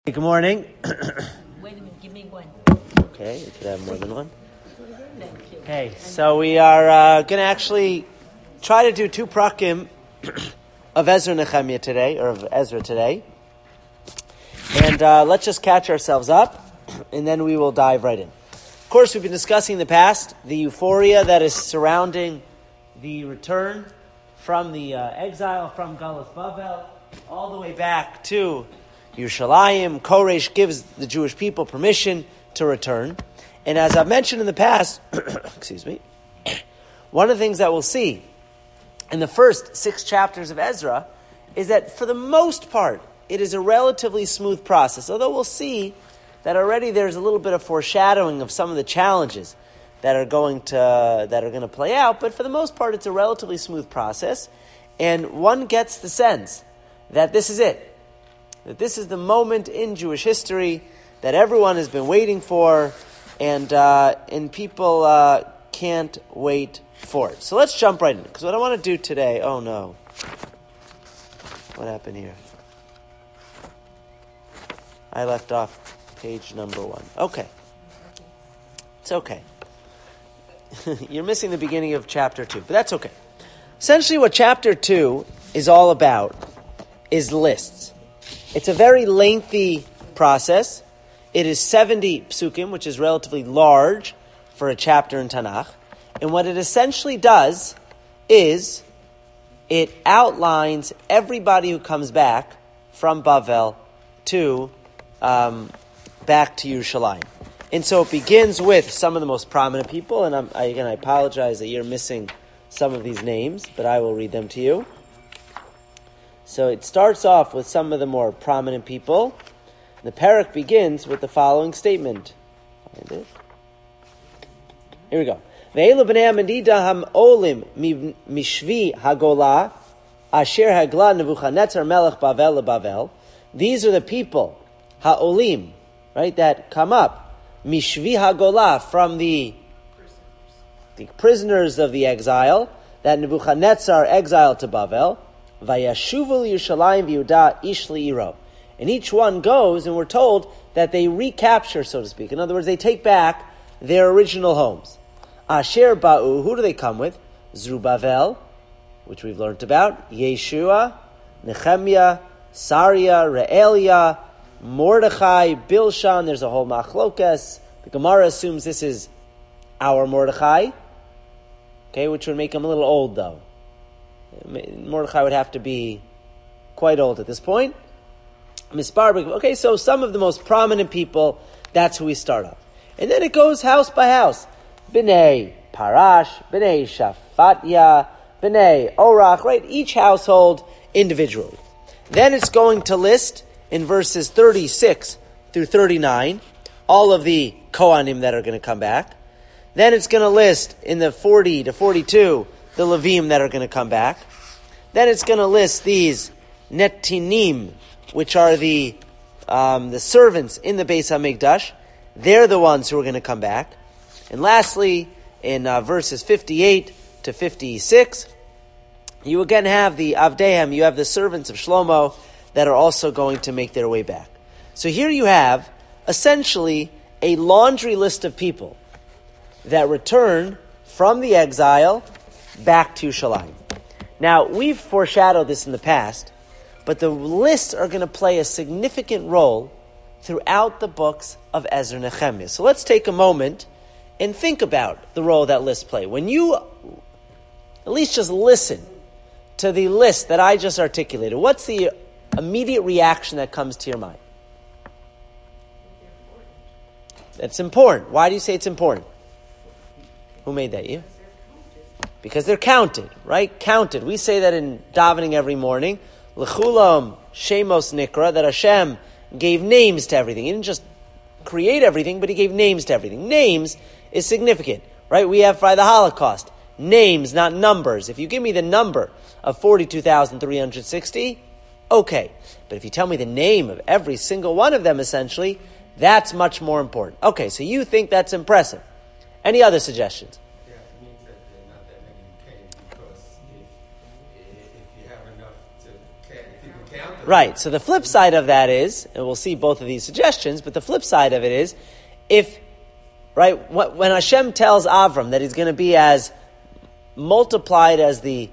Good morning. Wait a minute, give me one. Okay, you could have more than one. Thank you. Okay, so we are going to actually try to do two prakim of Ezra Nehemiah today, or of Ezra today. And let's just catch ourselves up, and then we will dive right in. Of course, we've been discussing in the past the euphoria that is surrounding the return from the exile from Galus Bavel all the way back to Yerushalayim. Koresh gives the Jewish people permission to return. And as I've mentioned in the past, one of the things that we'll see in the first 6 chapters of Ezra is that for the most part, it is a relatively smooth process. Although we'll see that already there's a little bit of foreshadowing of some of the challenges that are going to play out. But for the most part, it's a relatively smooth process. And one gets the sense that this is it. That this is the moment in Jewish history that everyone has been waiting for, and people can't wait for it. So let's jump right in, because what I want to do today... Oh no. What happened here? I left off page number 1. Okay. It's okay. You're missing the beginning of chapter 2, but that's okay. Essentially what chapter 2 is all about is lists. It's a very lengthy process. It is 70 psukim, which is relatively large for a chapter in Tanakh. And what it essentially does is it outlines everybody who comes back from Bavel to back to Yerushalayim. And so it begins with some of the most prominent people. And I apologize that you're missing some of these names, but I will read them to you. So it starts off with some of the more prominent people. The parak begins with the following statement. Find it. Here we go. Ve'elu b'nei Amidida ha'olim mishvi hagola asher hagla Nebuchadnezzar melech Bavel leBavel. These are the people, ha'olim, right, that come up, mishvi hagola, from the prisoners of the exile, that Nebuchadnezzar exiled to Bavel. Vayashuvu Yerushalayim v'Yehuda ish li'iro. And each one goes, and we're told that they recapture, so to speak. In other words, they take back their original homes. Asher ba'u, who do they come with? Zerubbabel, which we've learned about, Yeshua, Nehemiah, Saria, Re'elia, Mordechai, Bilshan. There's a whole machlokas. The Gemara assumes this is our Mordechai, okay, which would make him a little old, though. Mordechai would have to be quite old at this point. Okay, so some of the most prominent people, that's who we start off. And then it goes house by house. B'nai Parash, B'nai Shafatya, B'nai Orach, right? Each household individually. Then it's going to list in verses 36 through 39 all of the Kohanim that are going to come back. Then it's going to list in the 40 to 42 the Levim that are going to come back. Then it's going to list these Netinim, which are the servants in the Beis HaMikdash. They're the ones who are going to come back. And lastly, in verses 58 to 56, you again have the Avdehem, you have the servants of Shlomo that are also going to make their way back. So here you have essentially a laundry list of people that return from the exile back to Yerushalayim. Now, we've foreshadowed this in the past, but the lists are going to play a significant role throughout the books of Ezra and Nehemiah. So let's take a moment and think about the role that lists play. When you at least just listen to the list that I just articulated, what's the immediate reaction that comes to your mind? It's important. Why do you say it's important? Who made that? You? Because they're counted, right? Counted. We say that in davening every morning. L'chulam shemos nikra, that Hashem gave names to everything. He didn't just create everything, but he gave names to everything. Names is significant, right? We have by the Holocaust. Names, not numbers. If you give me the number of 42,360, okay. But if you tell me the name of every single one of them, essentially, that's much more important. Okay, so you think that's impressive. Any other suggestions? Yeah, it means that there are not that many who came, because if you have enough to count, if you can count Right. So the flip side of that is, and we'll see both of these suggestions, but the flip side of it is, when Hashem tells Avram that he's going to be as multiplied as the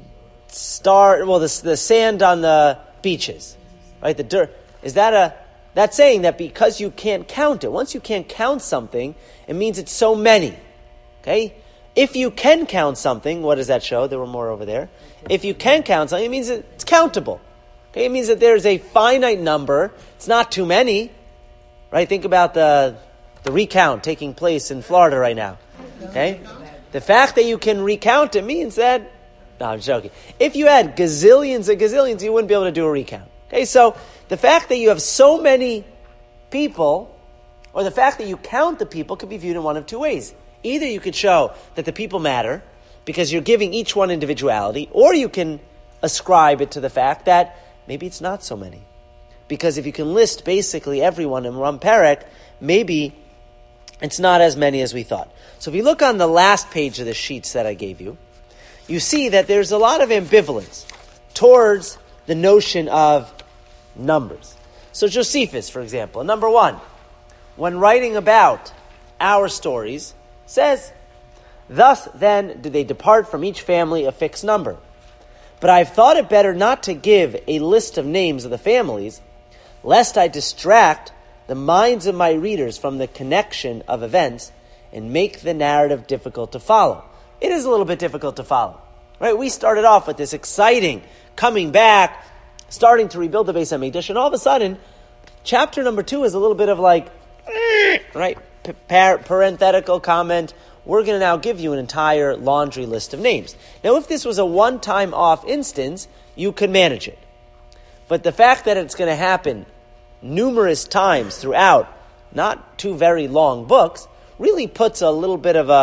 the sand on the beaches, right? The dirt. That's saying that because you can't count it. Once you can't count something, it means it's so many. Okay? If you can count something, what does that show? There were more over there. If you can count something, it means it's countable. Okay? It means that there's a finite number. It's not too many. Right? Think about the recount taking place in Florida right now. Okay? The fact that you can recount it means that... No, I'm joking. If you had gazillions and gazillions, you wouldn't be able to do a recount. Okay? So, the fact that you have so many people, or the fact that you count the people, could be viewed in one of two ways. Either you could show that the people matter, because you're giving each one individuality, or you can ascribe it to the fact that maybe it's not so many. Because if you can list basically everyone in one parak, maybe it's not as many as we thought. So if you look on the last page of the sheets that I gave you, you see that there's a lot of ambivalence towards the notion of numbers. So Josephus, for example, number 1, when writing about our stories, says, "Thus then do they depart from each family a fixed number. But I've thought it better not to give a list of names of the families, lest I distract the minds of my readers from the connection of events and make the narrative difficult to follow." It is a little bit difficult to follow. Right? We started off with this exciting coming back, starting to rebuild the Beis HaMikdash, and all of a sudden, chapter number 2 is a little bit of like, right, parenthetical comment. We're going to now give you an entire laundry list of names. Now, if this was a one-time off instance, you could manage it. But the fact that it's going to happen numerous times throughout, not 2 very long books, really puts a little bit of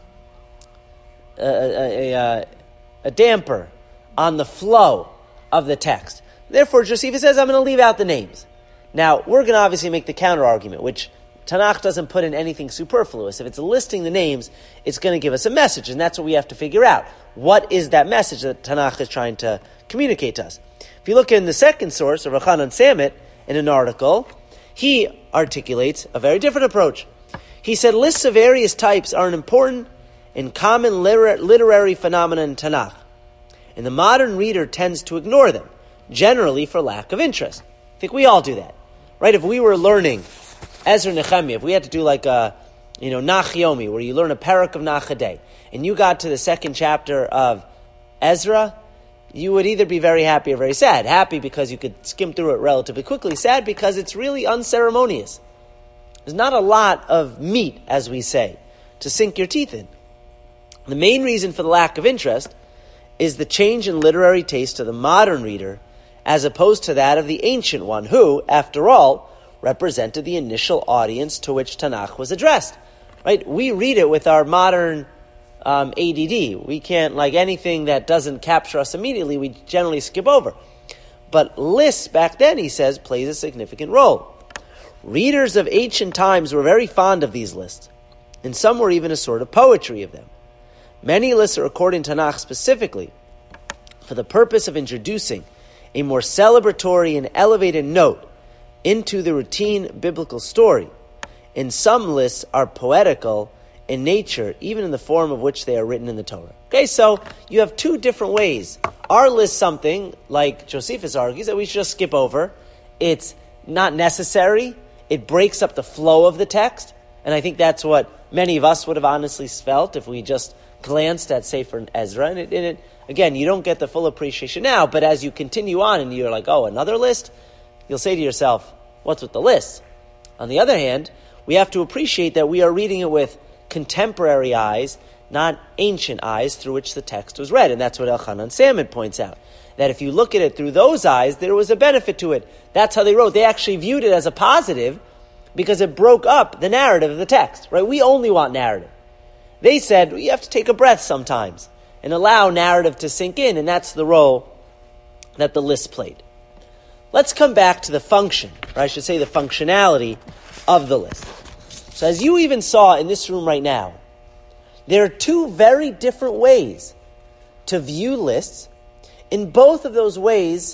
a damper on the flow of the text. Therefore, Josephus says, I'm going to leave out the names. Now, we're going to obviously make the counter-argument, which Tanakh doesn't put in anything superfluous. If it's listing the names, it's going to give us a message, and that's what we have to figure out. What is that message that Tanakh is trying to communicate to us? If you look in the second source, of Rachanan Samit, in an article, he articulates a very different approach. He said, lists of various types are an important and common literary phenomenon in Tanakh, and the modern reader tends to ignore them, generally for lack of interest. I think we all do that, right? If we were learning Ezra Nehemiah, if we had to do like a, Nach Yomi, where you learn a parak of Nach a day, and you got to the second chapter of Ezra, you would either be very happy or very sad. Happy because you could skim through it relatively quickly. Sad because it's really unceremonious. There's not a lot of meat, as we say, to sink your teeth in. The main reason for the lack of interest is the change in literary taste of the modern reader as opposed to that of the ancient one who, after all, represented the initial audience to which Tanakh was addressed. Right? We read it with our modern ADD. We can't, like anything that doesn't capture us immediately, we generally skip over. But lists back then, he says, plays a significant role. Readers of ancient times were very fond of these lists, and some were even a sort of poetry of them. Many lists are recorded in Tanakh specifically for the purpose of introducing a more celebratory and elevated note into the routine biblical story. And some lists are poetical in nature, even in the form of which they are written in the Torah. Okay, so you have 2 different ways. Our list something, like Josephus argues, that we should just skip over. It's not necessary. It breaks up the flow of the text. And I think that's what many of us would have honestly felt if we just glanced at Sefer Ezra. And it, again, you don't get the full appreciation now, but as you continue on and you're like, oh, another list? You'll say to yourself, what's with the list? On the other hand, we have to appreciate that we are reading it with contemporary eyes, not ancient eyes through which the text was read. And that's what Elchanan Samad points out. That if you look at it through those eyes, there was a benefit to it. That's how they wrote. They actually viewed it as a positive because it broke up the narrative of the text. Right? We only want narrative. They said, you have to take a breath sometimes and allow narrative to sink in, and that's the role that the list played. Let's come back to the function, or I should say the functionality of the list. So as you even saw in this room right now, there are 2 very different ways to view lists, and both of those ways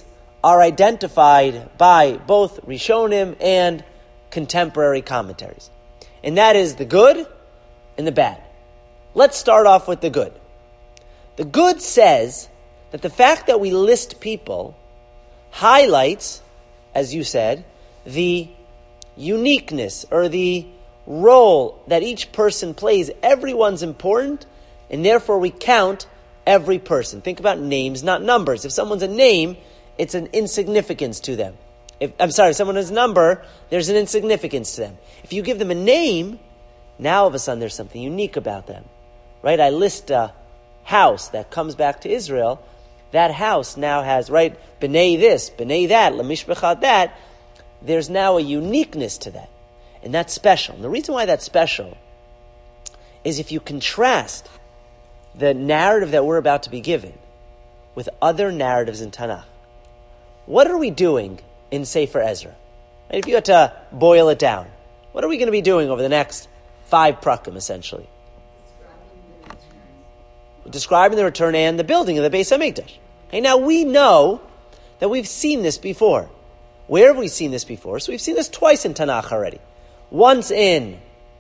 are identified by both Rishonim and contemporary commentaries. And that is the good and the bad. Let's start off with the good. The good says that the fact that we list people highlights, as you said, the uniqueness or the role that each person plays. Everyone's important, and therefore we count every person. Think about names, not numbers. If someone's a name, it's an insignificance to them. If someone has a number, there's an insignificance to them. If you give them a name, now all of a sudden there's something unique about them. Right? I list a house that comes back to Israel. That house now has, right, b'nai this, b'nai that, lemishpechat that. There's now a uniqueness to that. And that's special. And the reason why that's special is if you contrast the narrative that we're about to be given with other narratives in Tanakh. What are we doing in Sefer Ezra? And if you had to boil it down, what are we going to be doing over the next 5 prakim, essentially? Describing the return and the building of the Beis HaMikdash. Okay, now we know that we've seen this before. Where have we seen this before? So we've seen this twice in Tanakh already. Once in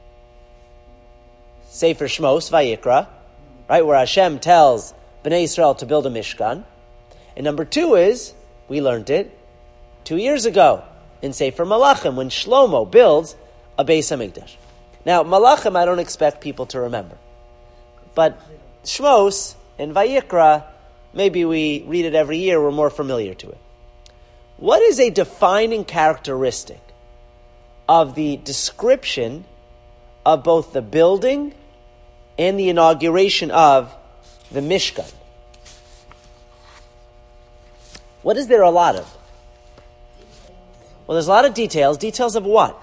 Sefer Shmos, Vayikra, right, where Hashem tells Bnei Israel to build a Mishkan. And number 2 is, we learned it 2 years ago in Sefer Malachim, when Shlomo builds a Beis HaMikdash. Now, Malachim I don't expect people to remember. But Shmos and Vayikra, maybe we read it every year, we're more familiar to it. What is a defining characteristic of the description of both the building and the inauguration of the Mishkan? What is there a lot of? Well, there's a lot of details. Details of what?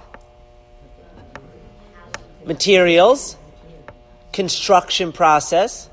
Materials, construction process.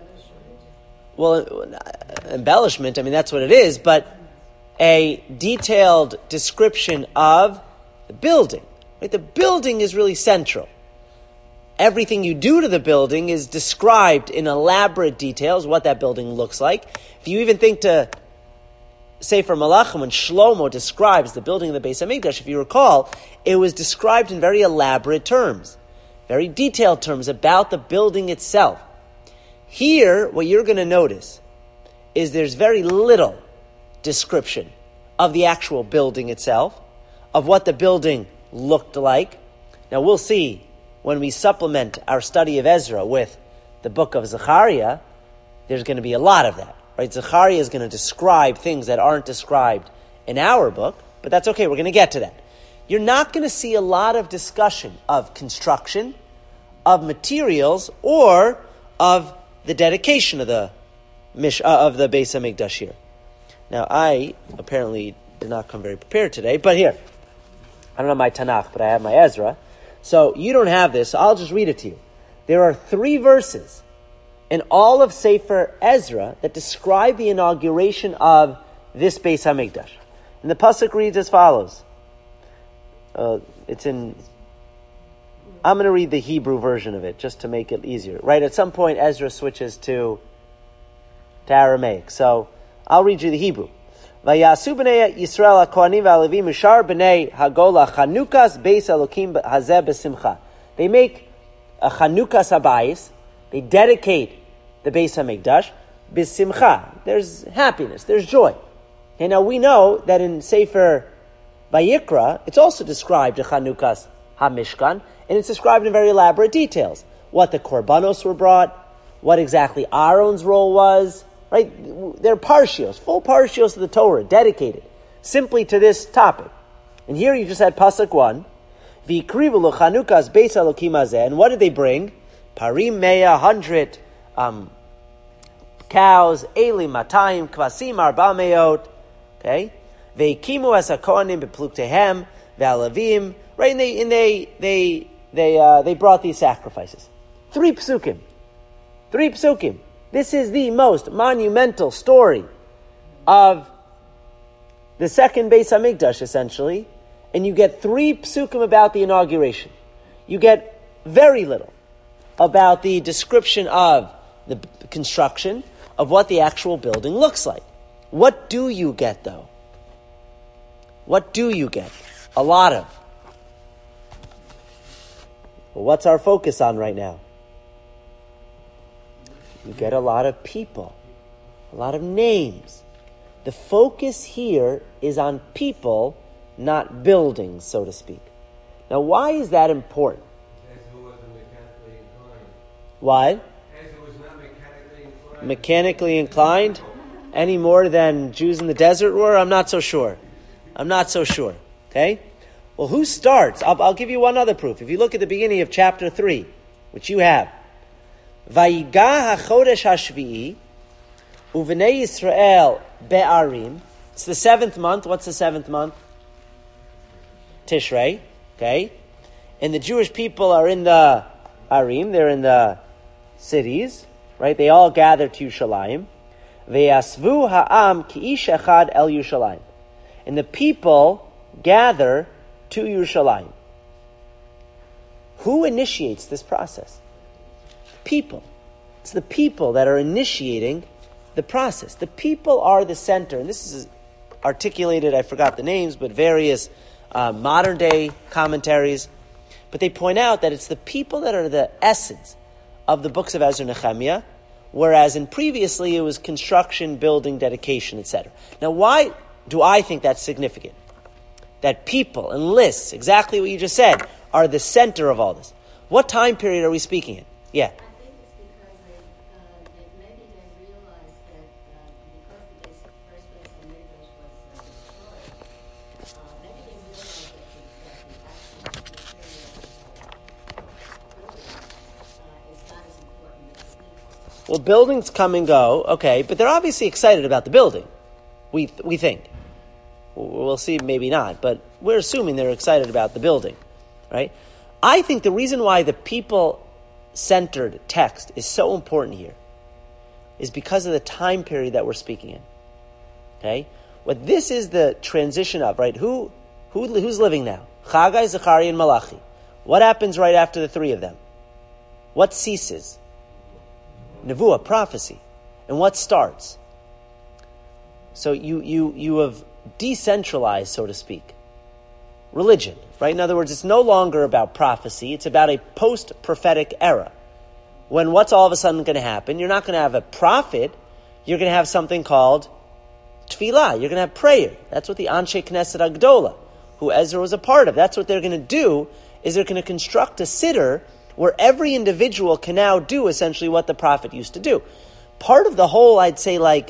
Well, embellishment, I mean, that's what it is, but a detailed description of the building. Right? The building is really central. Everything you do to the building is described in elaborate details, what that building looks like. If you even think to Sefer Malachim, when Shlomo describes the building of the Beis HaMikdash, if you recall, it was described in very elaborate terms, very detailed terms about the building itself. Here, what you're going to notice is there's very little description of the actual building itself, of what the building looked like. Now we'll see when we supplement our study of Ezra with the book of Zechariah, there's going to be a lot of that. Right? Zechariah is going to describe things that aren't described in our book, but that's okay, we're going to get to that. You're not going to see a lot of discussion of construction, of materials, or of the dedication of the Beis HaMikdash here. Now, I apparently did not come very prepared today, but here, I don't have my Tanakh, but I have my Ezra. So you don't have this, so I'll just read it to you. There are 3 verses in all of Sefer Ezra that describe the inauguration of this Beis HaMikdash. And the pasuk reads as follows. I'm going to read the Hebrew version of it, just to make it easier. Right, at some point Ezra switches to Aramaic. So I'll read you the Hebrew. Vayasu b'nei Yisrael ha'kohanim v'halevim ushar b'nei hagola chanukas beis Elokim hazeh b'simcha. They make a chanukas habayis. They dedicate the Beis HaMikdash b'simcha. There's happiness, there's joy. And now we know that in Sefer Vayikra, it's also described a chanukas hamishkan, and it's described in very elaborate details. What the korbanos were brought, what exactly Aaron's role was. Right? They're parshios, full parshios of the Torah, dedicated simply to this topic. And here you just had pasuk 1. V'ikrivu lo chanukas beis Elokim hazeh. And what did they bring? Parim meya, 100 cows, Eli matayim, kvasim arba meot. Okay? Ve'ikimu es hakohanim bepluktehem, ve'alavim. Right? And they brought these sacrifices. 3 psukim. 3 psukim. This is the most monumental story of the second Beis HaMikdash, essentially. And you get 3 psukim about the inauguration. You get very little about the description of the construction, of what the actual building looks like. What do you get, though? What do you get? A lot of. Well, what's our focus on right now? You get a lot of people, a lot of names. The focus here is on people, not buildings, so to speak. Now, why is that important? As it wasn't mechanically inclined. Why? As it was not mechanically inclined. Mechanically inclined? Any more than Jews in the desert were? I'm not so sure. Okay? Well, who starts? I'll give you one other proof. If you look at the beginning of chapter 3, which you have, Vayiga hachodesh hashvi'i uvenei Yisrael be'arim. It's the 7th month. What's the 7th month? Tishrei. Okay? And the Jewish people are in the arim. They're in the cities. Right? They all gather to Yerushalayim. Ve'yasvu ha'am ki'ish echad el Yerushalayim. And the people gather to Yerushalayim. Who initiates this process? People. It's the people that are initiating the process. The people are the center. And this is articulated, I forgot the names, but various modern day commentaries. But they point out that it's the people that are the essence of the books of Ezra and Nehemiah, whereas in previously it was construction, building, dedication, etc. Now, why do I think that's significant? That people and lists, exactly what you just said, are the center of all this. What time period are we speaking in? Yeah. I think it's because maybe they realized that because the first place on Migdash was destroyed, maybe they realized that the actual material is not as important as the people. Well, buildings come and go, okay, but they're obviously excited about the building. We think. We'll see, maybe not, but we're assuming they're excited about the building, right? I think the reason why the people-centered text is so important here is because of the time period that we're speaking in, okay? What this is the transition of, right? Who's living now? Chagai, Zechariah, and Malachi. What happens right after the three of them? What ceases? Nevuah, prophecy. And what starts? So you have decentralized, so to speak, religion, right? In other words, it's no longer about prophecy. It's about a post-prophetic era. When what's all of a sudden going to happen? You're not going to have a prophet. You're going to have something called tefillah. You're going to have prayer. That's what the Anshe Knesset Agdola, who Ezra was a part of, that's what they're going to do, is they're going to construct a siddur where every individual can now do essentially what the prophet used to do. Part of the whole, I'd say, like,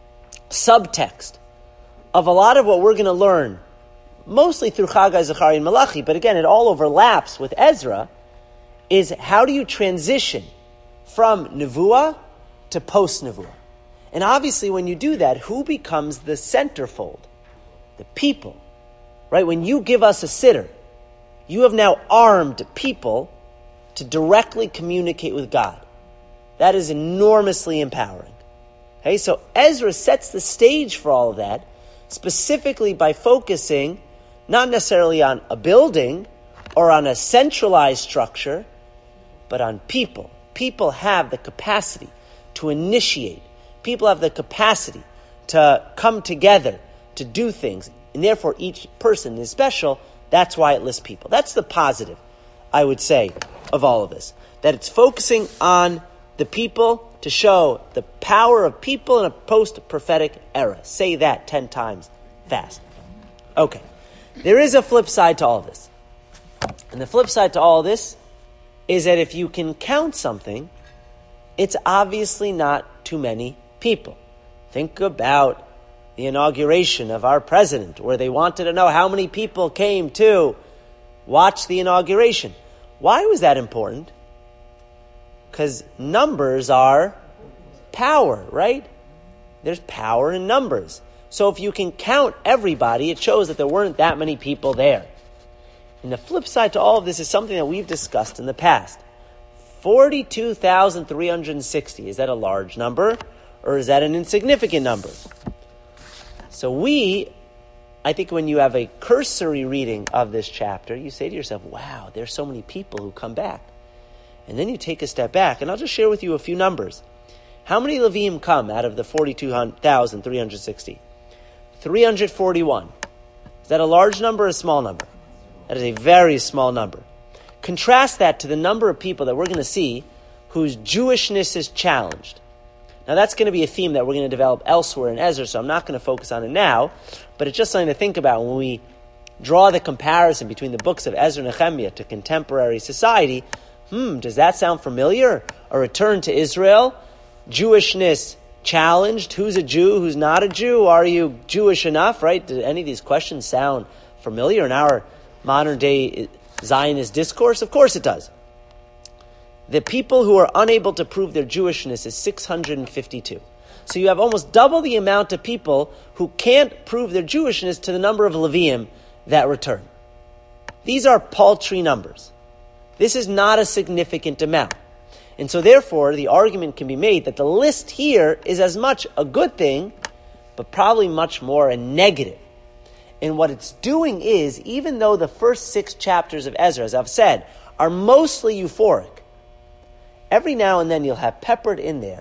subtext of a lot of what we're going to learn, mostly through Chagai, Zechariah, and Malachi, but again, it all overlaps with Ezra, is how do you transition from Nevuah to post-Nevuah? And obviously when you do that, who becomes the centerfold? The people. Right? When you give us a siddur, you have now armed people to directly communicate with God. That is enormously empowering. Okay, so Ezra sets the stage for all of that, specifically by focusing not necessarily on a building or on a centralized structure, but on people. People have the capacity to initiate. People have the capacity to come together, to do things. And therefore, each person is special. That's why it lists people. That's the positive, I would say, of all of this. That it's focusing on the people to show the power of people in a post-prophetic era. Say that 10 times fast. Okay. There is a flip side to all of this. And the flip side to all of this is that if you can count something, it's obviously not too many people. Think about the inauguration of our president, where they wanted to know how many people came to watch the inauguration. Why was that important? Because numbers are power, right? There's power in numbers. So if you can count everybody, it shows that there weren't that many people there. And the flip side to all of this is something that we've discussed in the past. 42,360. Is that a large number? Or is that an insignificant number? So I think when you have a cursory reading of this chapter, you say to yourself, wow, there's so many people who come back. And then you take a step back, and I'll just share with you a few numbers. How many Levim come out of the 42,360? 341. Is that a large number or a small number? That is a very small number. Contrast that to the number of people that we're going to see whose Jewishness is challenged. Now that's going to be a theme that we're going to develop elsewhere in Ezra, so I'm not going to focus on it now, but it's just something to think about when we draw the comparison between the books of Ezra and Nehemiah to contemporary society. Does that sound familiar? A return to Israel, Jewishness challenged, who's a Jew, who's not a Jew, are you Jewish enough, right? Do any of these questions sound familiar in our modern day Zionist discourse? Of course it does. The people who are unable to prove their Jewishness is 652. So you have almost double the amount of people who can't prove their Jewishness to the number of Levium that return. These are paltry numbers. This is not a significant amount. And so therefore, the argument can be made that the list here is as much a good thing, but probably much more a negative. And what it's doing is, even though the first 6 chapters of Ezra, as I've said, are mostly euphoric, every now and then you'll have peppered in there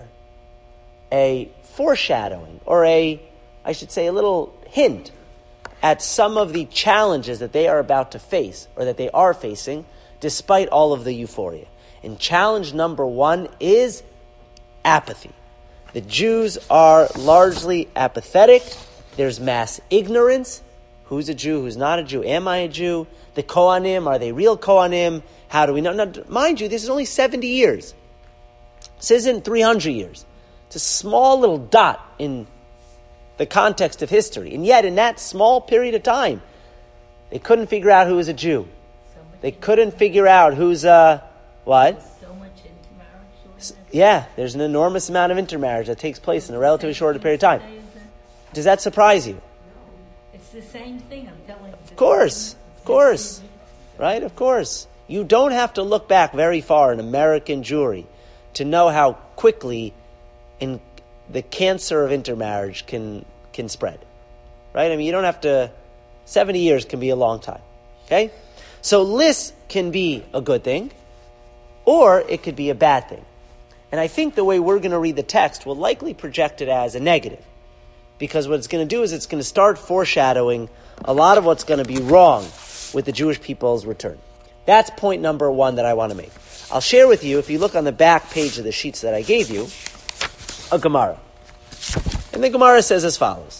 a foreshadowing, or a little hint at some of the challenges that they are about to face, or that they are facing, despite all of the euphoria. And challenge number 1 is apathy. The Jews are largely apathetic. There's mass ignorance. Who's a Jew? Who's not a Jew? Am I a Jew? The Kohanim, are they real Kohanim? How do we know? Now, mind you, this is only 70 years. This isn't 300 years. It's a small little dot in the context of history. And yet, in that small period of time, they couldn't figure out who was a Jew. They couldn't figure out who's what? So much intermarriage. Yeah, there's an enormous amount of intermarriage that takes place in a relatively short period of time. Does that surprise you? It's the same thing, I'm telling you. Of course. Right, of course. You don't have to look back very far in American Jewry to know how quickly the cancer of intermarriage can spread. Right? I mean, you don't have to... 70 years can be a long time. Okay? So lists can be a good thing, or it could be a bad thing. And I think the way we're going to read the text will likely project it as a negative. Because what it's going to do is it's going to start foreshadowing a lot of what's going to be wrong with the Jewish people's return. That's point number 1 that I want to make. I'll share with you, if you look on the back page of the sheets that I gave you, a Gemara. And the Gemara says as follows.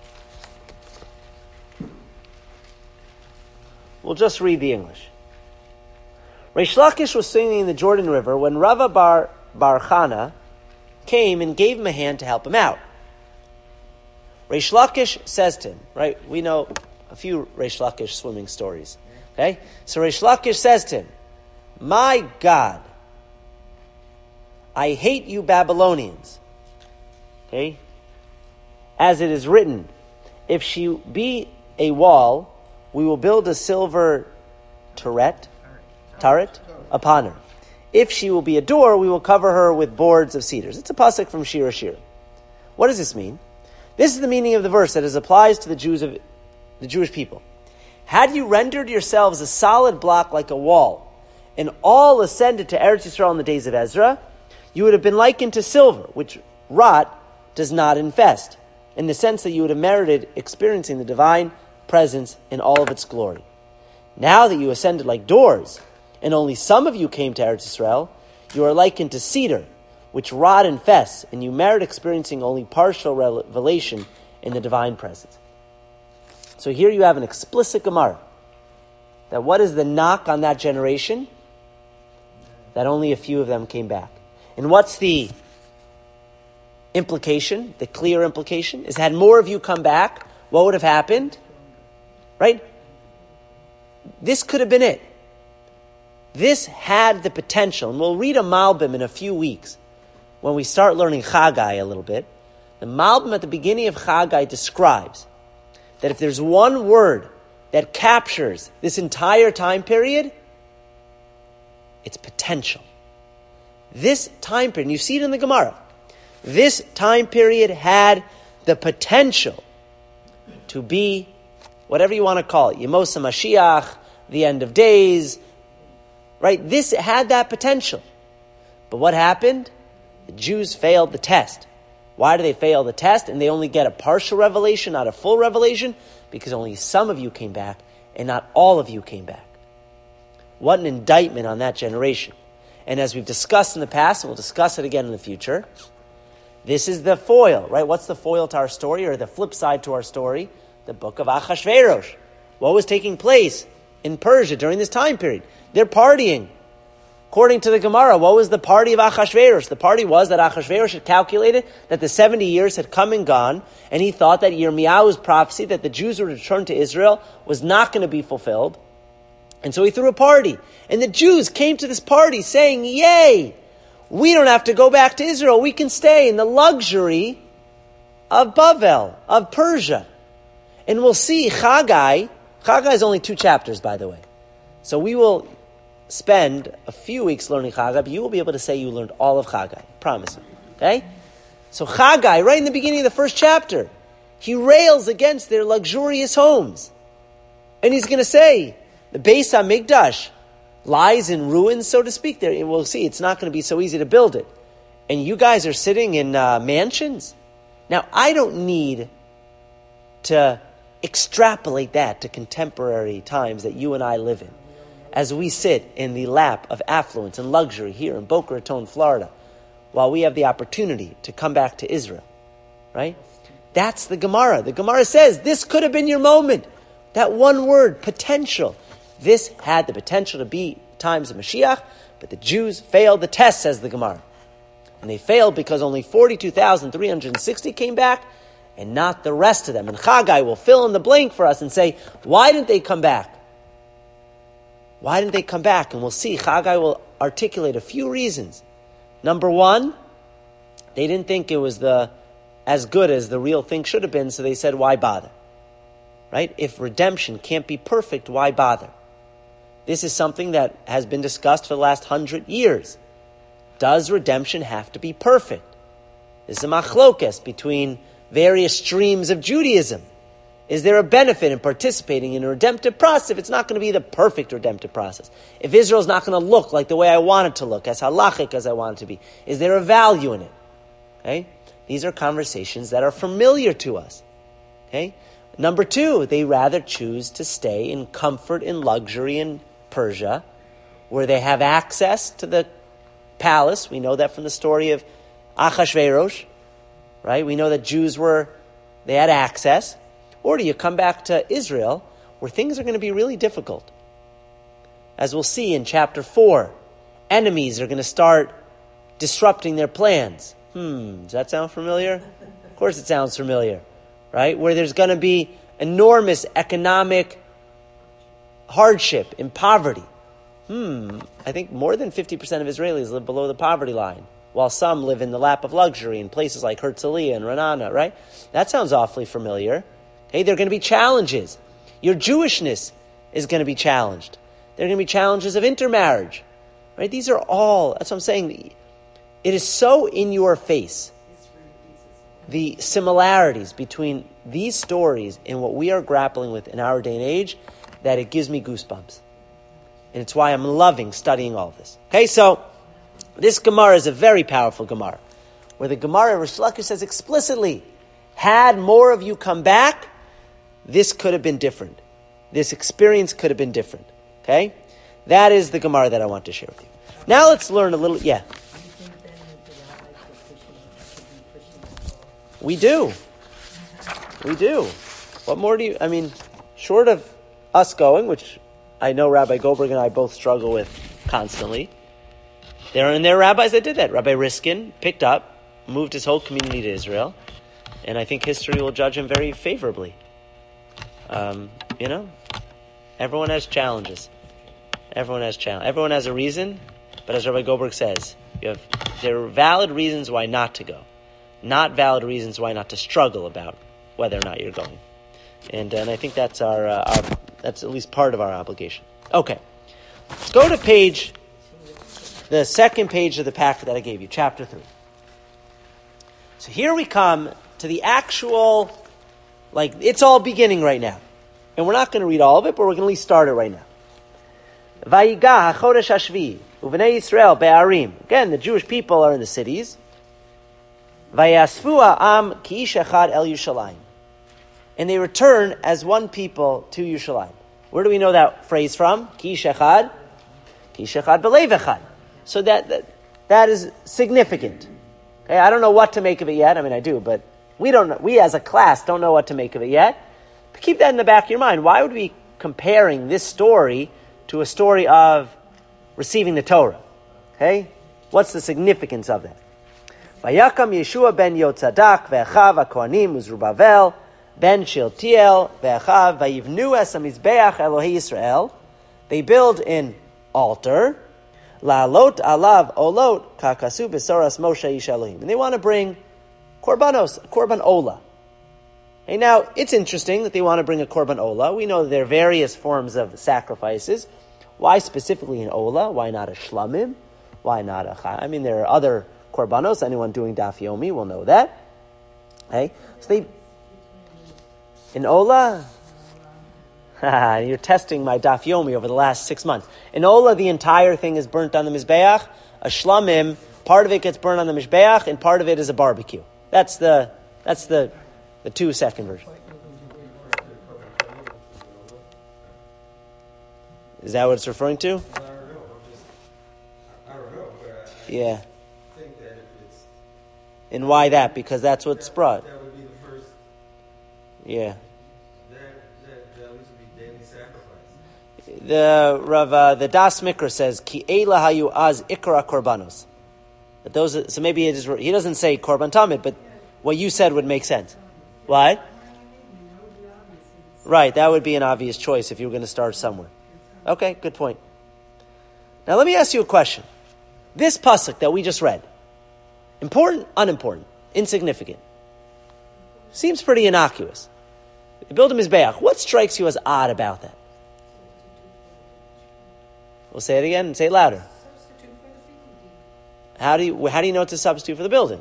We'll just read the English. Reish Lakish was singing in the Jordan River when Rava bar Chana came and gave him a hand to help him out. Reish Lakish says to him, right? We know a few Reish Lakish swimming stories. Okay? So Reish Lakish says to him, "My God, I hate you Babylonians." Okay? As it is written, if she be a wall, we will build a silver turret upon her. If she will be a door, we will cover her with boards of cedars. It's a pasuk from Shir Shir. What does this mean? This is the meaning of the verse that applies to the Jewish people. Had you rendered yourselves a solid block like a wall, and all ascended to Eretz Yisrael in the days of Ezra, you would have been likened to silver, which rot does not infest, in the sense that you would have merited experiencing the divine presence in all of its glory. Now that you ascended like doors, and only some of you came to Eretz Yisrael, you are likened to cedar, which rot infests, and you merit experiencing only partial revelation in the divine presence. So here you have an explicit Gemara, that what is the knock on that generation? That only a few of them came back. And what's the implication, the clear implication? Is had more of you come back, what would have happened? Right? This could have been it. This had the potential, and we'll read a Malbim in a few weeks when we start learning Chagai a little bit. The Malbim at the beginning of Chagai describes that if there's one word that captures this entire time period, it's potential. This time period, and you see it in the Gemara, this time period had the potential to be whatever you want to call it, Yemos HaMashiach, the end of days, right? This had that potential. But what happened? The Jews failed the test. Why do they fail the test and they only get a partial revelation, not a full revelation? because only some of you came back and not all of you came back. What an indictment on that generation. And as we've discussed in the past, and we'll discuss it again in the future, this is the foil, right? What's the foil to our story, or the flip side to our story? The book of Achashverosh. What was taking place in Persia during this time period? They're partying. According to the Gemara, what was the party of Achashverosh? The party was that Achashverosh had calculated that the 70 years had come and gone, and he thought that Yirmiyahu's prophecy that the Jews would return to Israel was not going to be fulfilled. And so he threw a party. And the Jews came to this party saying, yay, we don't have to go back to Israel. We can stay in the luxury of Bavel, of Persia. And we'll see Chagai is only 2 chapters, by the way. So we will spend a few weeks learning Chagai, but you will be able to say you learned all of Chagai. Promise. Okay? So Chagai, right in the beginning of the first chapter, he rails against their luxurious homes. And he's going to say, the Beis HaMikdash lies in ruins, so to speak. There, we'll see, it's not going to be so easy to build it. And you guys are sitting in mansions? Now, I don't need to extrapolate that to contemporary times that you and I live in, as we sit in the lap of affluence and luxury here in Boca Raton, Florida, while we have the opportunity to come back to Israel, right? That's the Gemara. The Gemara says, this could have been your moment. That one word, potential. This had the potential to be times of Mashiach, but the Jews failed the test, says the Gemara. And they failed because only 42,360 came back, and not the rest of them. And Chagai will fill in the blank for us and say, why didn't they come back? Why didn't they come back? And we'll see, Chagai will articulate a few reasons. Number one, they didn't think it was as good as the real thing should have been, so they said, why bother? Right? If redemption can't be perfect, why bother? This is something that has been discussed for the last 100 years. Does redemption have to be perfect? This is a machlokes between various streams of Judaism. Is there a benefit in participating in a redemptive process if it's not going to be the perfect redemptive process? If Israel's not going to look like the way I want it to look, as halachic as I want it to be, is there a value in it? Okay? These are conversations that are familiar to us. Okay? Number two, they rather choose to stay in comfort and luxury in Persia, where they have access to the palace. We know that from the story of Achashverosh, right? We know that Jews they had access. Or do you come back to Israel, where things are going to be really difficult? As we'll see in chapter 4, enemies are going to start disrupting their plans. Does that sound familiar? Of course it sounds familiar, right? Where there's going to be enormous economic hardship and poverty. I think more than 50% of Israelis live below the poverty line, while some live in the lap of luxury in places like Herzliya and Ra'anana, right? That sounds awfully familiar. Okay, there are going to be challenges. Your Jewishness is going to be challenged. There are going to be challenges of intermarriage, right? These are all, that's what I'm saying. It is so in your face, the similarities between these stories and what we are grappling with in our day and age, that it gives me goosebumps. And it's why I'm loving studying all of this. Okay, so this Gemara is a very powerful Gemara, where the Gemara, Rish Lakish says explicitly, had more of you come back, this could have been different. This experience could have been different. Okay? That is the Gemara that I want to share with you. Now let's learn a little, You think then that the rabbis are pushing We do. We do. What more do you, short of us going, which I know Rabbi Goldberg and I both struggle with constantly, there are rabbis that did that. Rabbi Riskin picked up, moved his whole community to Israel, and I think history will judge him very favorably. Everyone has challenges. Everyone has a reason, but as Rabbi Goldberg says, there are valid reasons why not to go, not valid reasons why not to struggle about whether or not you're going. And I think that's that's at least part of our obligation. Okay, let's go to the second page of the packet that I gave you, chapter 3. So here we come to the actual, it's all beginning right now. And we're not going to read all of it, but we're going to at least start it right now. Vayigah hachodesh hashvi u'vnei Yisrael be'arim. Again, the Jewish people are in the cities. Vayasfu ha'am ki ish echad el Yerushalayim. and they return as one people to Yerushalayim. Where do we know that phrase from? Ki shechad b'lev echad. So that is significant. Okay, I don't know what to make of it yet. I mean, I do, but we as a class don't know what to make of it yet. But keep that in the back of your mind. Why would we be comparing this story to a story of receiving the Torah? Okay? What's the significance of that? Vayakam Yeshua ben Yotzadak ve'achav HaKohanim Uzrubavel ben Shiltiel ve'achav vayivnu es hamizbeach Elohei Yisrael. They build an altar, la'alot alav olot kakasu besoras Moshe ish Elohim. And they want to bring korban ola. And now, it's interesting that they want to bring a korban ola. We know that there are various forms of sacrifices. Why specifically an ola? Why not a shlamim? Why not a chai? I mean, there are other korbanos. Anyone doing daf yomi will know that. Okay? So an ola? You're testing my daf yomi over the last 6 months. An ola, the entire thing is burnt on the mizbeach. A shlamim, part of it gets burnt on the mizbeach, and part of it is a barbecue. That's the 2-second version. Is that what it's referring to? I don't know. Yeah. I think that if it's... And why that? Because that's what's brought. That would be the first... Yeah. That would be daily sacrifice. The Das Mikra says, Ki eila hayu az ikra korbanos. But so maybe it is, he doesn't say korban tamid, but what you said would make sense. Why? Right, that would be an obvious choice if you were going to start somewhere. Okay, good point. Now let me ask you a question. This pasuk that we just read, important, unimportant, insignificant, seems pretty innocuous. They build a mizbeach. What strikes you as odd about that? We'll say it again and say it louder. Substitute for the field. How do you know it's a substitute for the building?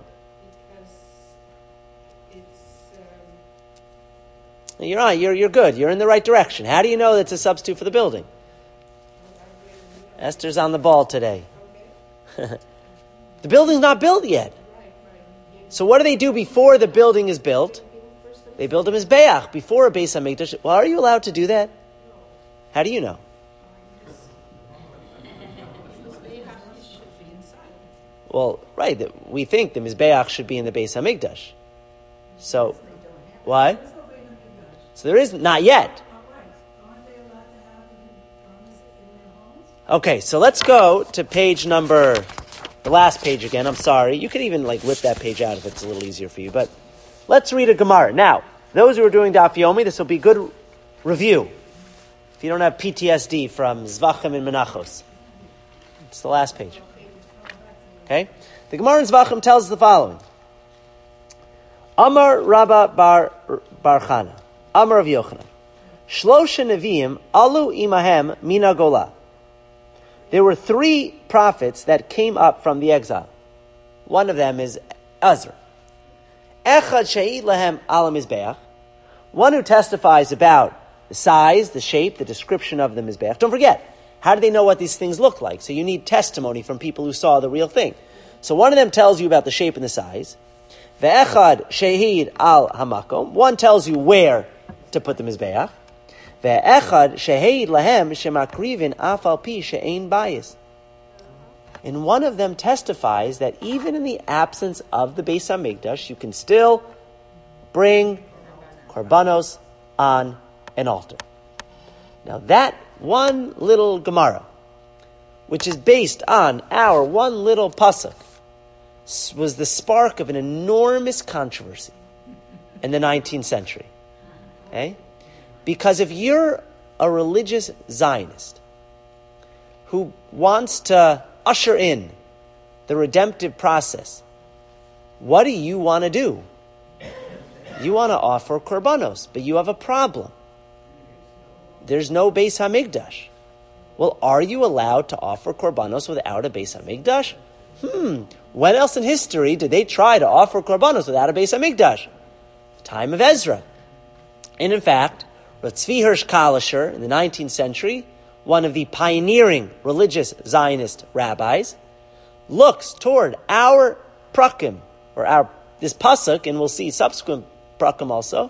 You're on. You're good. You're in the right direction. How do you know that it's a substitute for the building? Esther's on the ball today. The building's not built yet. So what do they do before the building is built? They build a mizbeach before a Beis HaMikdash. Well, are you allowed to do that? How do you know? Well, right. We think the mizbeach should be in the Beis HaMikdash. So, why? So there is not yet. Okay, so let's go to page number, the last page again. I'm sorry. You could even whip that page out if it's a little easier for you. But let's read a Gemara. Now, those who are doing Daf Yomi, this will be good review. If you don't have PTSD from Zvachim and Menachos. It's the last page. Okay? The Gemara in Zvachim tells us the following. Amar Rabba Bar Chana. Amar of Yochanan. Shlosha Nevi'im alu imahem mina gola. There were 3 prophets that came up from the exile. One of them is Ezra. Echad she'id lahem ala mizbeach. One who testifies about the size, the shape, the description of the mizbeach. Don't forget, how do they know what these things look like? So you need testimony from people who saw the real thing. So one of them tells you about the shape and the size. Ve'echad she'id al hamakom. One tells you where to put the mizbeach. Ve'echad she'id lahem shemakrivin afal pi she'ein bayis. And one of them testifies that even in the absence of the Beis HaMikdash, you can still bring korbanos on an altar. Now that one little Gemara, which is based on our one little pasuk, was the spark of an enormous controversy in the 19th century. Okay? Because if you're a religious Zionist who wants to usher in the redemptive process, what do you want to do? You want to offer korbanos, but you have a problem. There's no Beis HaMikdash. Well, are you allowed to offer korbanos without a Beis HaMikdash? When else in history did they try to offer korbanos without a Beis HaMikdash? The time of Ezra. And in fact, Tzvi Hirsch Kalischer in the 19th century, one of the pioneering religious Zionist rabbis, looks toward our prakim, or this pasuk, and we'll see subsequent prakim also,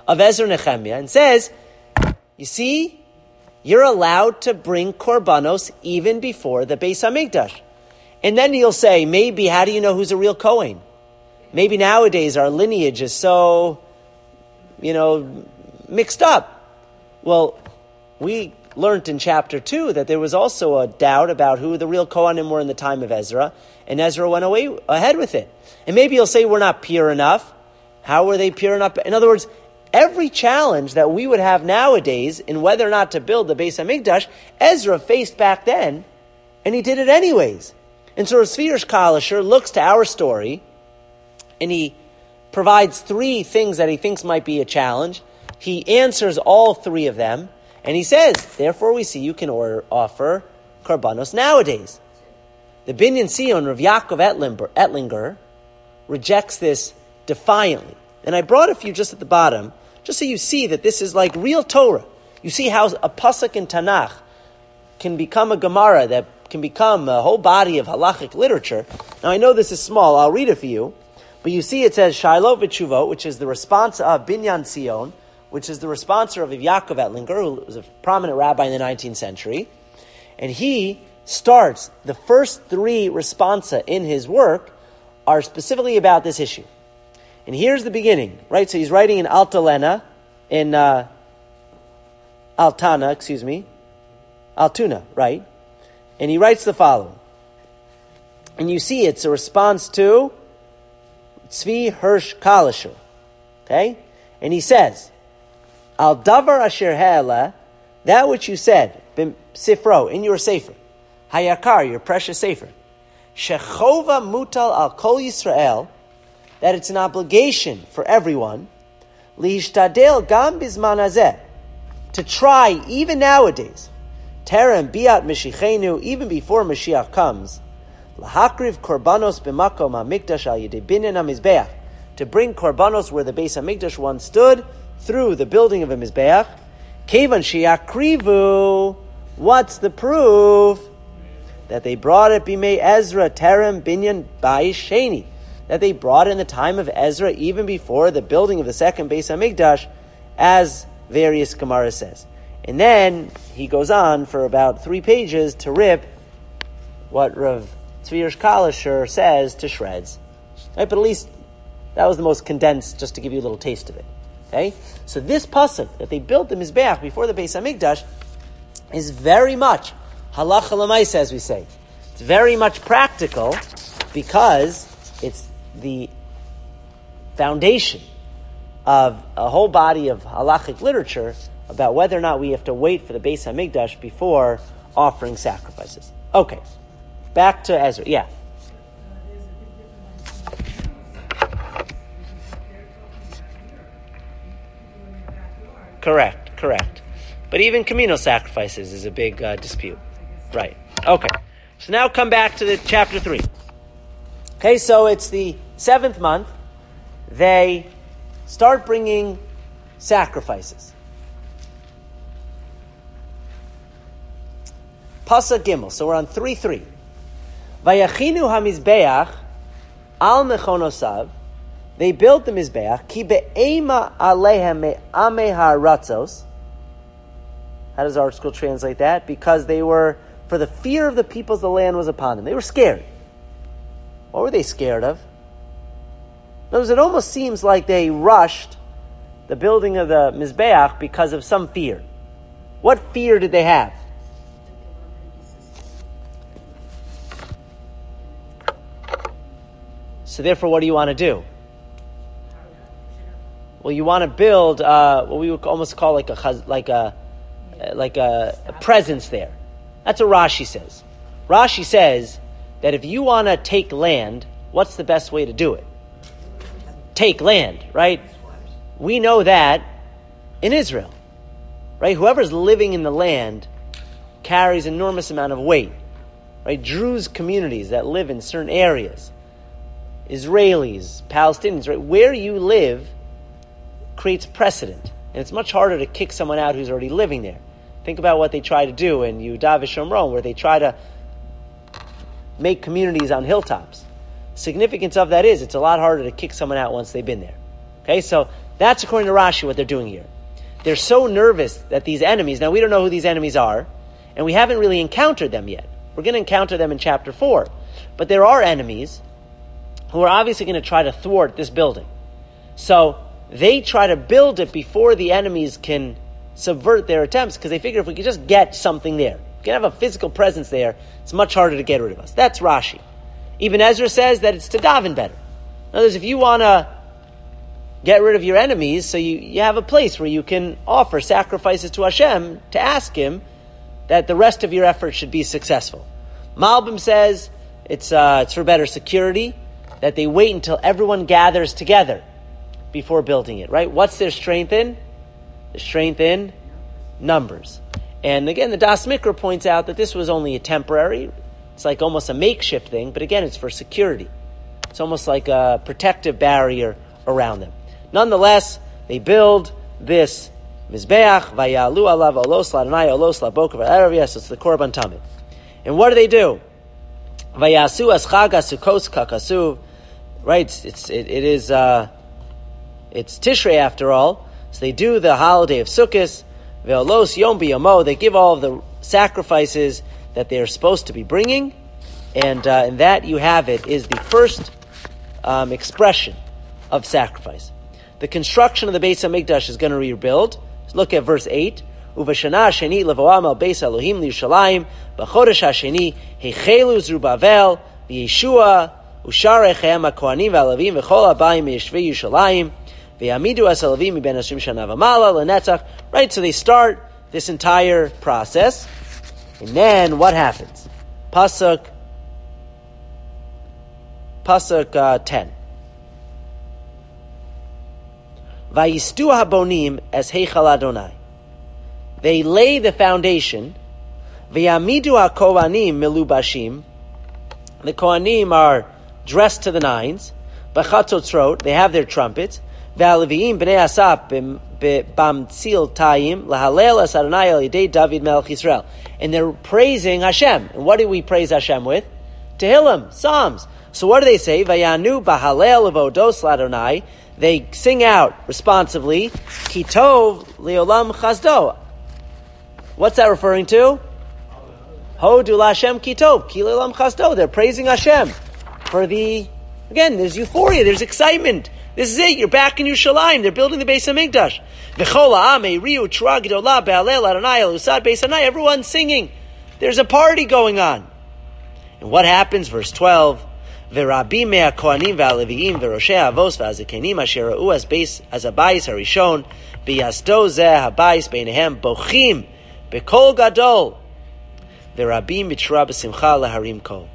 of Ezra Nehemiah and says, you see, you're allowed to bring korbanos even before the Beis Hamikdash. And then you'll say, maybe, how do you know who's a real Kohen? Maybe nowadays our lineage is so, mixed up. Well, we learned in chapter 2 that there was also a doubt about who the real Kohanim were in the time of Ezra, and Ezra went ahead with it. And maybe you'll say we're not pure enough. How were they pure enough? In other words, every challenge that we would have nowadays in whether or not to build the Beis Hamikdash, Ezra faced back then, and he did it anyways. And so Tzvi Kalisher looks to our story, and he provides 3 things that he thinks might be a challenge. He answers all 3 of them, and he says, therefore we see you can offer korbanos nowadays. The Binyan Sion, Rav Yaakov Ettlinger, rejects this defiantly. And I brought a few just at the bottom, just so you see that this is like real Torah. You see how a pasuk in Tanakh can become a Gemara, that can become a whole body of halachic literature. Now I know this is small, I'll read it for you. But you see it says, Shiloh v'tshuvot, which is the response of Binyan Sion, which is the responser of Yaakov Ettlinger, who was a prominent rabbi in the 19th century. And he starts, the first 3 responsa in his work are specifically about this issue. And here's the beginning, right? So he's writing in Altuna, right? And he writes the following. And you see it's a response to Tzvi Kalisher. Okay? And he says, Al davar asher ha'ela, that which you said, bim sifro, in your sefer, hayakar, your precious sefer, shechova mutal al kol Yisrael, that it's an obligation for everyone, lihishtadel gam bizman hazeh, to try even nowadays, terem biat Mashiachenu, even before Mashiach comes, lahakriv korbanos b'makom hamikdash al yedei binyan hamizbeach, to bring korbanos where the Beis Hamikdash once stood, through the building of a mizbeach. Kevan sheyakrivu, what's the proof? That they brought it bimei Ezra terem binyan bayis sheni, that they brought it in the time of Ezra, even before the building of the second Beis Hamikdash, as various Gemara says. And then he goes on for about 3 pages to rip what Rav Tzvi Kalisher says to shreds. Right? But at least that was the most condensed, just to give you a little taste of it. Okay? So this pasuk, that they built the Mizbeach before the Beis Hamikdash, is very much halacha l'maaseh, as we say. It's very much practical, because it's the foundation of a whole body of halachic literature about whether or not we have to wait for the Beis Hamikdash before offering sacrifices. Okay, back to Ezra. Yeah. Correct. But even communal sacrifices is a big dispute. Right. Okay. So now come back to the chapter 3. Okay, so it's the 7th month. They start bringing sacrifices. Pasuk Gimel. So we're on 3:3. Vayachinu hamizbeach al mechonosav. They built the Mizbeach, ki be'ema alehem me'amei ha'aratzos. How does our school translate that? Because they were, for the fear of the peoples, the land was upon them. They were scared. What were they scared of? In other words, it almost seems like they rushed the building of the Mizbeach because of some fear. What fear did they have? So therefore, what do you want to do? Well, you want to build what we would almost call like a presence there. That's what Rashi says. Rashi says that if you want to take land, what's the best way to do it? Take land, right? We know that in Israel, right? Whoever's living in the land carries an enormous amount of weight, right? Druze communities that live in certain areas, Israelis, Palestinians, right? Where you live creates precedent. And it's much harder to kick someone out who's already living there. Think about what they try to do in Yehuda v'Shomron, where they try to make communities on hilltops. Significance of that is it's a lot harder to kick someone out once they've been there. Okay, so That's according to Rashi what they're doing here. They're so nervous that these enemies, now we don't know who these enemies are, and we haven't really encountered them yet. We're going to encounter them in chapter 4. But there are enemies who are obviously going to try to thwart this building. So they try to build it before the enemies can subvert their attempts, because they figure if we could just get something there, we can have a physical presence there, it's much harder to get rid of us. That's Rashi. Even Ezra says that it's to daven better. In other words, if you want to get rid of your enemies, so you have a place where you can offer sacrifices to Hashem to ask Him that the rest of your efforts should be successful. Malbim says it's for better security, that they wait until everyone gathers together before building it, right? What's their strength in? The strength in numbers. And again, the Das Mikra points out that this was only a temporary, it's like almost a makeshift thing, but again, it's for security. It's almost like a protective barrier around them. Nonetheless, they build this Mizbeach, Vayalu alav olos l'Adonai olos l'boker v'erev, yes, it's the Korban Tamid. And what do? Vayasu as chag asukos kakasuv, right? It's Tishrei after all, so they do the holiday of Sukkot, ve'olos yom biyomo, they give all of the sacrifices that they are supposed to be bringing, and that you have it is the first expression of sacrifice. The construction of the Beis HaMikdash is going to rebuild. Let's look at verse 8. Uvashana sheni levoam al Beis Elohim lYerushalayim b'chodesh hasheni heichelu Zerubbabel v'Yeshua ushar echem haKohanim v'alavim v'chol habayim miyeshvei Yerushalayim v'yamidu as halavim miben 20 shana v'mala lenetzach. Right, so they start this entire process, and then what happens? Pasuk 10. Vayistu habonim as heichal Adonai. They lay the foundation. V'yamidu haKohanim milubashim. The Kohanim are dressed to the nines. B'chatzotzrot, they have their trumpets. V'aleviim b'nei asaf b'mtzil tayim lahalel as Adonai al yedei David melech Yisrael. And they're praising Hashem. And what do we praise Hashem with? Tehillim, Psalms. So what do they say? Vayanu b'halel avodos l'Adonai. They sing out responsively, Kitov leolam chazdo. What's that referring to? Hodu Lashem Kitov, Ki leolam chazdo. They're praising Hashem for again, there's euphoria, there's excitement. This is it, you're back in Yerushalayim, they're building the Beis HaMikdash. V'chol ha'am eiriu tzura gedola be'alel Adonai elusad Beis Hanai. Everyone's singing. There's a party going on. And what happens? Verse 12. V'rabim me'akohanim v'aleviim v'roshei avos v'azakenim asher ra'u as habayis harishon b'yasdo zeh habayis beinehem bochim b'kol gadol v'rabim b'tzura b'simcha leharim kol.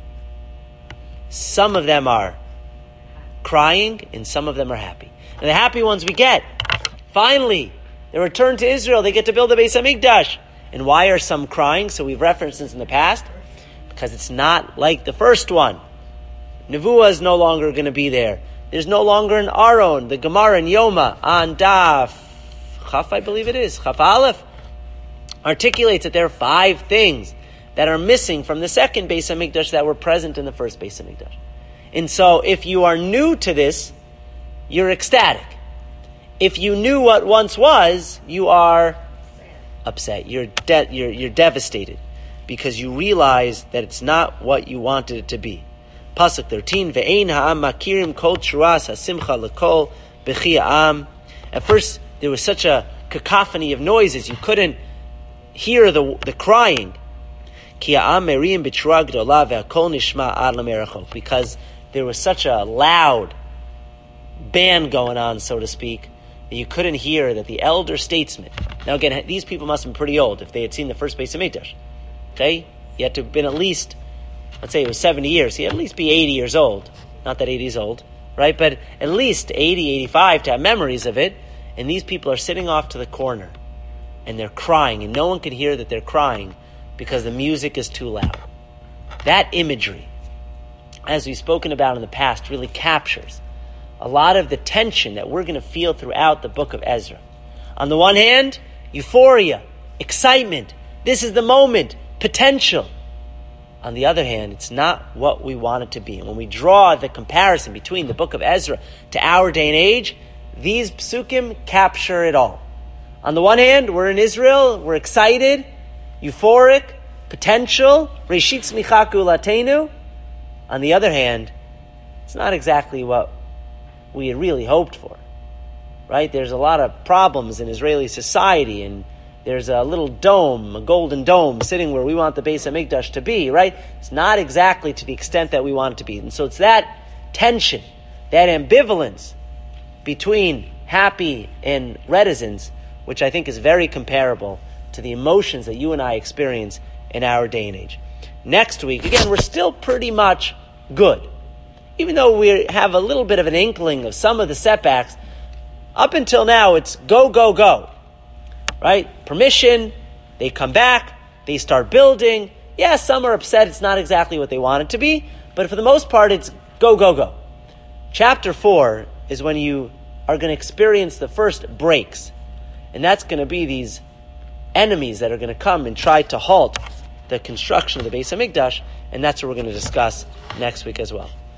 Some of them are crying and some of them are happy. And the happy ones we get. Finally, they return to Israel. They get to build the Beis HaMikdash. And why are some crying? So we've referenced this in the past. Because it's not like the first one. Nevuah is no longer going to be there. There's no longer an Aron. The Gemara in Yoma on Daf Chaf, I believe it is, Chaf Aleph, articulates that there are 5 things that are missing from the second Beis HaMikdash that were present in the first Beis HaMikdash. And so if you are new to this, you're ecstatic. If you knew what once was, you are upset. You're devastated because you realize that it's not what you wanted it to be. Pasuk 13, Ve'ein ha'am makirim kol tzuras hasimcha lekol b'chi ha'am. At first, there was such a cacophony of noises, you couldn't hear the crying. Ki ha'am merim b'tzura gdola ve'akol nishma ad lamerachok. Because there was such a loud band going on, so to speak, that you couldn't hear that the elder statesmen. Now again, these people must have been pretty old if they had seen the first Beis HaMikdash. Okay? You had to have been at least, let's say it was 70 years. He had at least be 80 years old. Not that 80 is old, right? But at least 80, 85 to have memories of it. And these people are sitting off to the corner. And they're crying. And no one can hear that they're crying because the music is too loud. That imagery, as we've spoken about in the past, really captures a lot of the tension that we're going to feel throughout the book of Ezra. On the one hand, euphoria, excitement. This is the moment, potential. On the other hand, it's not what we want it to be. And when we draw the comparison between the book of Ezra to our day and age, these psukim capture it all. On the one hand, we're in Israel, we're excited, euphoric, potential, Reshit Smicha Geulatenu. On the other hand, it's not exactly what we had really hoped for. Right? There's a lot of problems in Israeli society, and there's a little dome, a golden dome, sitting where we want the Beis HaMikdash to be, right? It's not exactly to the extent that we want it to be. And so it's that tension, that ambivalence between happy and reticence, which I think is very comparable to the emotions that you and I experience in our day and age. Next week, again, we're still pretty much good. Even though we have a little bit of an inkling of some of the setbacks, up until now, it's go, go, go. Right? Permission, they come back, they start building. Yeah, some are upset, it's not exactly what they want it to be, but for the most part, it's go, go, go. Chapter 4 is when you are going to experience the first breaks. And that's going to be these enemies that are going to come and try to halt the construction of the Beis HaMikdash, and that's what we're going to discuss next week as well.